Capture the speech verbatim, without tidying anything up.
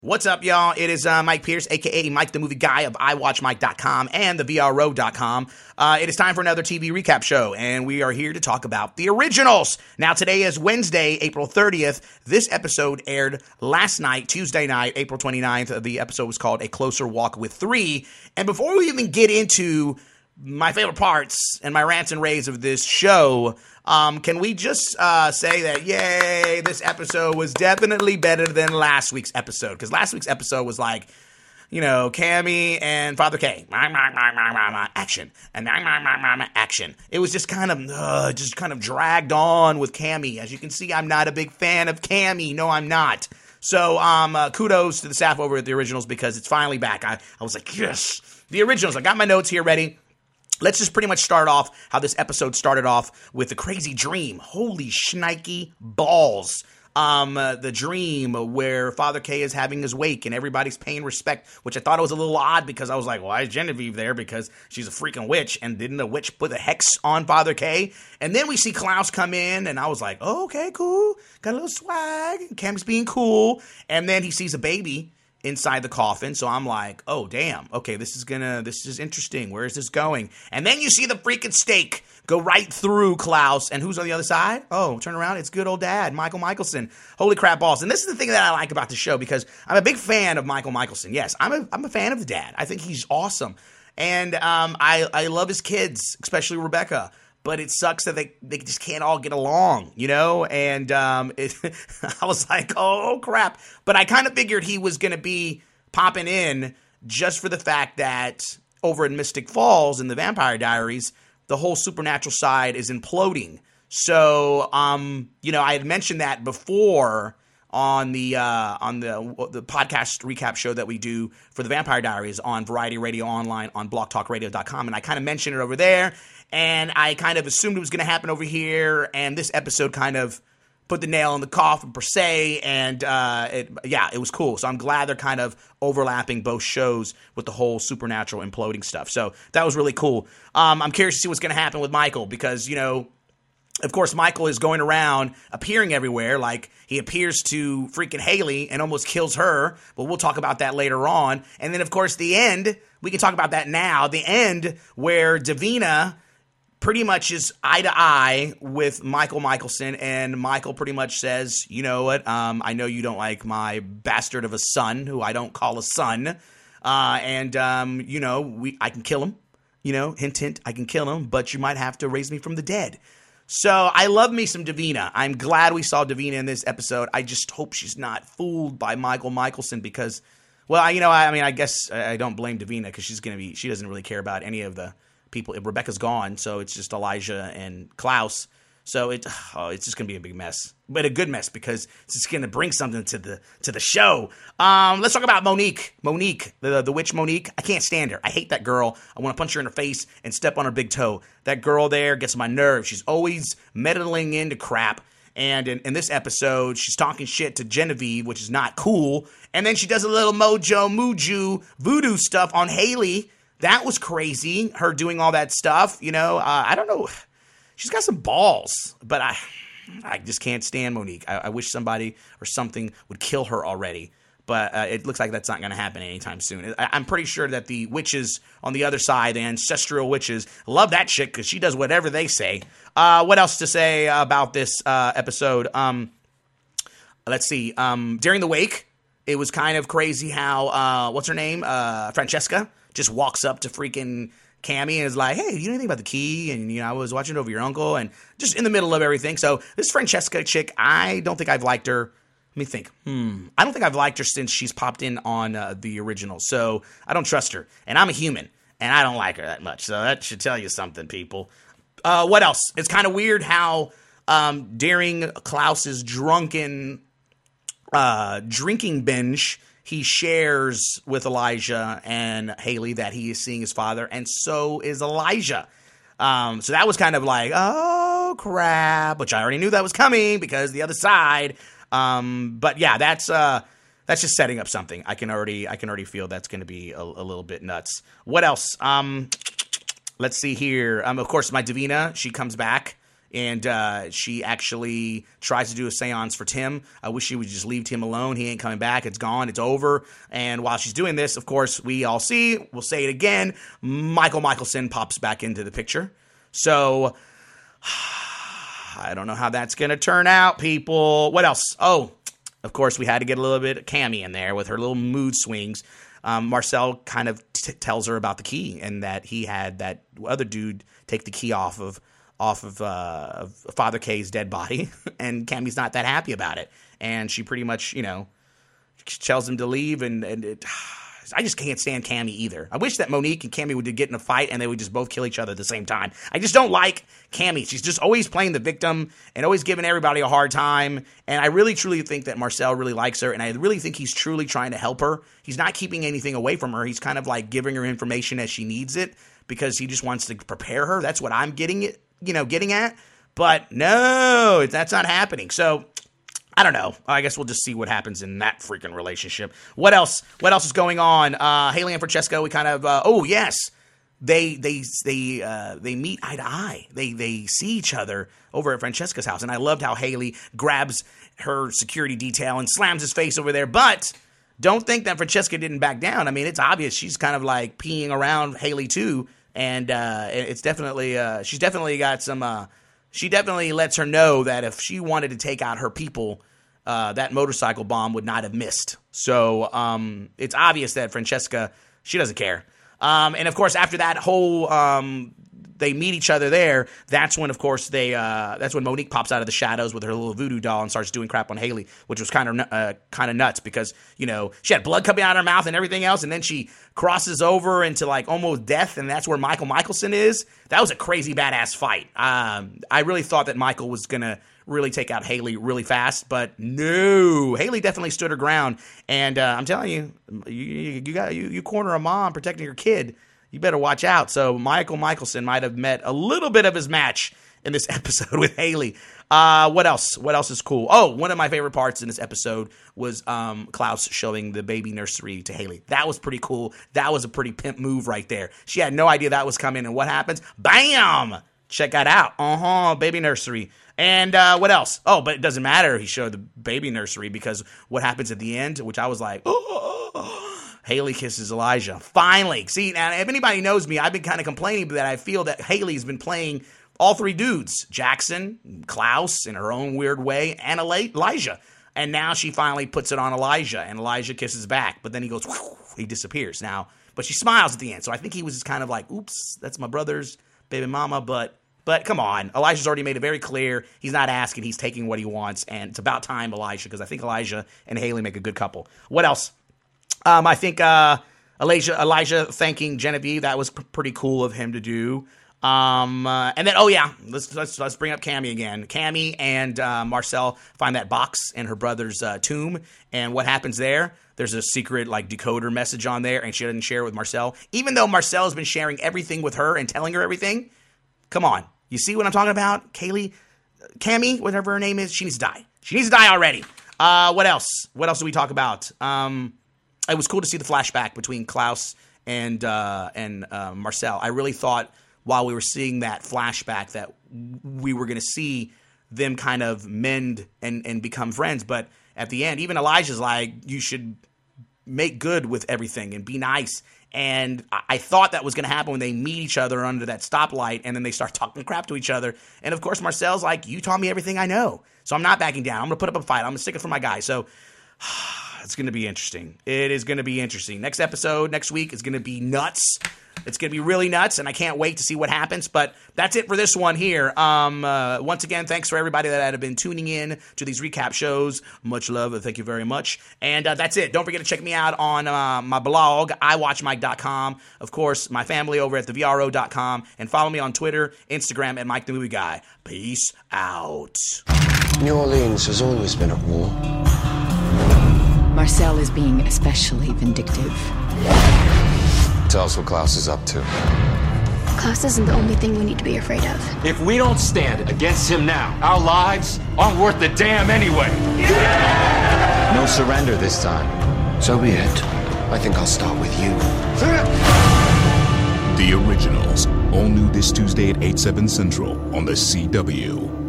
What's up, y'all? It is uh, Mike Pierce, a k a. Mike the Movie Guy of i watch mike dot com and the V R row dot com. Uh, it is time for another T V recap show, and we are here to talk about The Originals. Now, today is Wednesday, April thirtieth. This episode aired last night, Tuesday night, April twenty-ninth. The episode was called A Closer Walk with Three. And before we even get into my favorite parts and my rants and raves of this show, um, can we just uh, say that, yay, this episode was definitely better than last week's episode. Because last week's episode was like, you know, Cammy and Father K. Action. And action. It was just kind of, uh, just kind of dragged on with Cammy. As you can see, I'm not a big fan of Cammy. No, I'm not. So, um, uh, kudos to the staff over at The Originals because it's finally back. I, I was like, yes, The Originals. I got my notes here ready. Let's just pretty much start off how this episode started off with a crazy dream. Holy shnikey balls. Um, uh, the dream where Father K is having his wake and everybody's paying respect, which I thought it was a little odd because I was like, why is Genevieve there? Because she's a freaking witch, and didn't the witch put a hex on Father K? And then we see Klaus come in, and I was like, oh, okay, cool. Got a little swag. Cam's being cool. And then he sees a baby inside the coffin, so I'm like, oh, damn, okay, this is gonna, this is interesting, where is this going? And then you see the freaking stake go right through Klaus, and who's on the other side? Oh, turn around, it's good old dad, Michael Michelson. Holy crap balls. And this is the thing that I like about the show, because I'm a big fan of Michael Michelson. Yes, I'm a, I'm a fan of the dad. I think he's awesome, and um, I, I love his kids, especially Rebecca. But it sucks that they, they just can't all get along, you know? And um, it, I was like, oh, crap. But I kind of figured he was going to be popping in just for the fact that over in Mystic Falls in the Vampire Diaries, the whole supernatural side is imploding. So, um, you know, I had mentioned that before on the uh, on the the podcast recap show that we do for the Vampire Diaries on Variety Radio Online on blog talk radio dot com. And I kind of mentioned it over there. And I kind of assumed it was going to happen over here, and this episode kind of put the nail in the coffin, per se, and uh, it, yeah, it was cool. So I'm glad they're kind of overlapping both shows with the whole supernatural imploding stuff. So that was really cool. Um, I'm curious to see what's going to happen with Michael because, you know, of course, Michael is going around appearing everywhere. Like, he appears to freaking Haley and almost kills her, but we'll talk about that later on. And then, of course, the end, we can talk about that now, the end where Davina pretty much is eye to eye with Michael Michelson, and Michael pretty much says, you know what, um, I know you don't like my bastard of a son, who I don't call a son, uh, and, um, you know, we I can kill him, you know, hint, hint, I can kill him, but you might have to raise me from the dead. So I love me some Davina. I'm glad we saw Davina in this episode. I just hope she's not fooled by Michael Michelson because, well, I, you know, I, I mean, I guess I don't blame Davina because she's going to be, she doesn't really care about any of the people. Rebecca's gone, so it's just Elijah and Klaus. So it, oh, it's just gonna be a big mess, but a good mess because it's just gonna bring something to the to the show. Um, let's talk about Monique. Monique, the the witch Monique. I can't stand her. I hate that girl. I want to punch her in her face and step on her big toe. That girl there gets on my nerves. She's always meddling into crap. And in, in this episode, she's talking shit to Genevieve, which is not cool. And then she does a little mojo, muju, voodoo stuff on Haley. That was crazy, her doing all that stuff, you know. Uh, I don't know. She's got some balls, but I I just can't stand Monique. I, I wish somebody or something would kill her already, but uh, it looks like that's not going to happen anytime soon. I, I'm pretty sure that the witches on the other side, the ancestral witches, love that shit because she does whatever they say. Uh, what else to say about this uh, episode? Um, let's see. Um, during the wake, it was kind of crazy how, uh, what's her name? Uh, Francesca just walks up to freaking Cammy and is like, hey, you know anything about the key? And, you know, I was watching it over your uncle and just in the middle of everything. So this Francesca chick, I don't think I've liked her. Let me think. Hmm. I don't think I've liked her since she's popped in on uh, The Original. So I don't trust her. And I'm a human and I don't like her that much. So that should tell you something, people. Uh, what else? It's kind of weird how um, during Klaus's drunken uh, drinking binge, he shares with Elijah and Haley that he is seeing his father, and so is Elijah. Um, so that was kind of like, oh, crap, which I already knew that was coming because the other side. Um, but yeah, that's uh, that's just setting up something. I can already I can already feel that's going to be a, a little bit nuts. What else? Um, let's see here. Um, of course, my Davina, she comes back And uh, she actually tries to do a seance for Tim. I wish she would just leave Tim alone. He ain't coming back. It's gone. It's over. And while she's doing this, of course, we all see, we'll say it again, Michael Michelson pops back into the picture. So I don't know how that's going to turn out, people. What else? Oh, of course, we had to get a little bit of Cammy in there with her little mood swings. Um, Marcel kind of t- tells her about the key and that he had that other dude take the key off of off of, uh, of Father K's dead body, and Cammy's not that happy about it. And she pretty much, you know, tells him to leave, and, and it, I just can't stand Cammy either. I wish that Monique and Cammy would get in a fight and they would just both kill each other at the same time. I just don't like Cammy. She's just always playing the victim and always giving everybody a hard time. And I really, truly think that Marcel really likes her, and I really think he's truly trying to help her. He's not keeping anything away from her. He's kind of like giving her information as she needs it because he just wants to prepare her. That's what I'm getting it, you know, getting at. But no, that's not happening. So I don't know. I guess we'll just see what happens in that freaking relationship. What else? What else is going on? Uh, Haley and Francesca, we kind of, uh, oh, yes. They they they uh, they meet eye to eye. They they see each other over at Francesca's house. And I loved how Haley grabs her security detail and slams his face over there. But don't think that Francesca didn't back down. I mean, it's obvious she's kind of like peeing around Haley too. And uh, it's definitely, uh, she's definitely got some, uh, she definitely lets her know that if she wanted to take out her people, uh, that motorcycle bomb would not have missed. So um, it's obvious that Francesca, she doesn't care. Um, and of course, after that whole, um, they meet each other there. That's when, of course, they, uh, that's when Monique pops out of the shadows with her little voodoo doll and starts doing crap on Haley, which was kind of, uh, kind of nuts because, you know, she had blood coming out of her mouth and everything else. And then she crosses over into like almost death. And that's where Michael Michelson is. That was a crazy badass fight. Um, I really thought that Michael was going to really take out Haley really fast, but no, Haley definitely stood her ground. And, uh, I'm telling you, you, you got, you, you corner a mom protecting your kid. You better watch out. So Michael Michelson might have met a little bit of his match in this episode with Haley. Uh, what else? What else is cool? Oh, one of my favorite parts in this episode was um, Klaus showing the baby nursery to Haley. That was pretty cool. That was a pretty pimp move right there. She had no idea that was coming. And what happens? Bam! Check that out. Uh-huh, baby nursery. And uh, what else? Oh, but it doesn't matter. He showed the baby nursery because what happens at the end, which I was like, oh, Haley kisses Elijah. Finally. See, now, if anybody knows me, I've been kind of complaining that I feel that Haley's been playing all three dudes, Jackson, Klaus, in her own weird way, and Elijah. And now she finally puts it on Elijah, and Elijah kisses back. But then he goes, whoosh, he disappears. Now, but she smiles at the end. So I think he was just kind of like, oops, that's my brother's baby mama. But, but come on. Elijah's already made it very clear. He's not asking. He's taking what he wants. And it's about time, Elijah, because I think Elijah and Haley make a good couple. What else? Um, I think uh, Elijah, Elijah thanking Genevieve, that was p- pretty cool of him to do. Um, uh, and then, oh yeah, let's let's let's bring up Cammy again. Cammy and uh, Marcel find that box in her brother's uh, tomb, and what happens there? There's a secret like decoder message on there, and she doesn't share it with Marcel, even though Marcel has been sharing everything with her and telling her everything. Come on, you see what I'm talking about? Kaylee, Cammy, whatever her name is, she needs to die. She needs to die already. Uh, what else? What else do we talk about? Um. It was cool to see the flashback between Klaus and uh, and uh, Marcel. I really thought while we were seeing that flashback that we were going to see them kind of mend and, and become friends. But at the end, even Elijah's like, you should make good with everything and be nice. And I, I thought that was going to happen when they meet each other under that stoplight and then they start talking crap to each other. And, of course, Marcel's like, you taught me everything I know. So I'm not backing down. I'm going to put up a fight. I'm going to stick it for my guy. So it's going to be interesting. It is going to be interesting. Next episode, next week, is going to be nuts. It's going to be really nuts, and I can't wait to see what happens. But that's it for this one here. Um, uh, once again, thanks for everybody that have been tuning in to these recap shows. Much love, and thank you very much. And uh, that's it. Don't forget to check me out on uh, my blog, i watch mike dot com. Of course, my family over at the V R O dot com. And follow me on Twitter, Instagram, at Mike the Movie Guy. Peace out. New Orleans has always been at war. Marcel is being especially vindictive. Tell us what Klaus is up to. Klaus isn't the only thing we need to be afraid of. If we don't stand against him now, our lives aren't worth the damn anyway. Yeah! No surrender this time. So be it. I think I'll start with you. The Originals, all new this Tuesday at eight, seven Central on the C W.